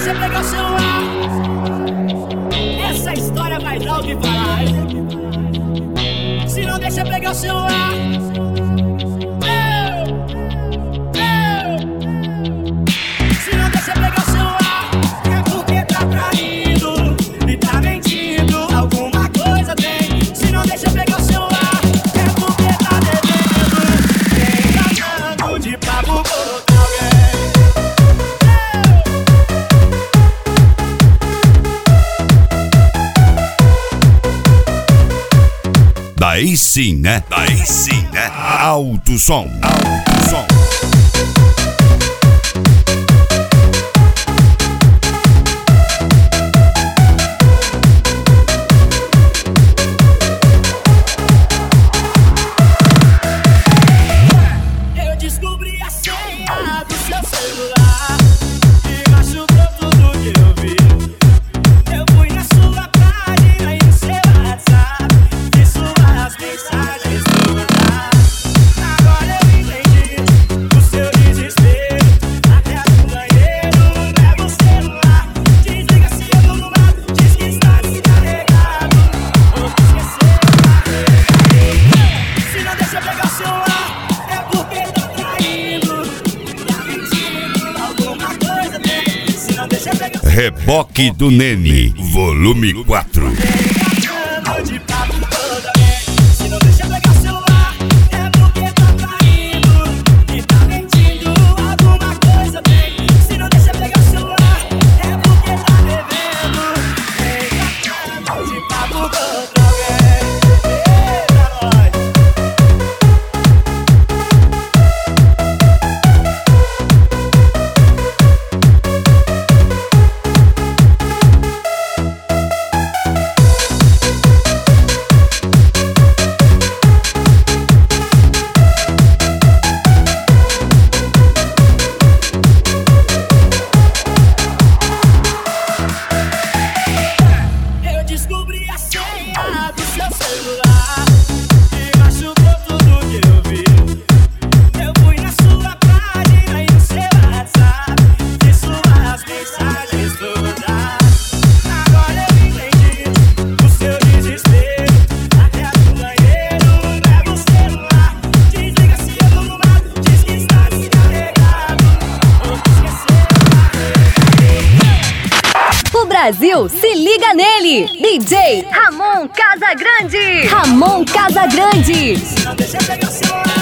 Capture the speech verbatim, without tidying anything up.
deixa eu pegar o celular. Essa história vai dar o que falar. Se não deixa eu pegar o celular. Eu, eu. Se não deixa eu pegar o celular, é porque tá traindo e tá mentindo. Alguma coisa tem. Se não deixa eu pegar o celular, é porque tá devendo. Tem tratando de papo com alguém. Daí sim, né? Daí sim, né? Alto som, alto som. Eu descobri a senha do seu celular e machucou tudo que eu vi. Eu fui na sua página e no seu WhatsApp, vi suas mensagens todas. Agora eu entendi o seu desespero. Até no banheiro leva o celular. Desliga se eu tô no mato, diz que está descarregado. Ou que esqueceu a rede. Se não deixa eu pegar o celular, é porque tá traindo, tá mentindo. Alguma coisa tem. Se não deixa eu pegar o celular, Reboque do Nene, volume quatro. tratando de papo toda vez. Se não deixa eu pegar o celular, é porque tá traindo e tá mentindo. Alguma coisa tem. Se não deixa eu pegar o celular, é porque tá devendo. Vem tratando de papo toda vez. Eita, nós. Eu descobri a senha do seu celular e machucou tudo que eu vi. Eu fui na sua página e no seu WhatsApp, vi suas mensagens todas. Agora eu entendi o seu desespero. Até no banheiro leva o celular. Desliga se eu tô no mato, diz que está descarregado. Ou que esqueceu a rede. O Brasil se liga nele. D J Ramon Casagrande. Ramon Casagrande. Se não deixa eu pegar o celular,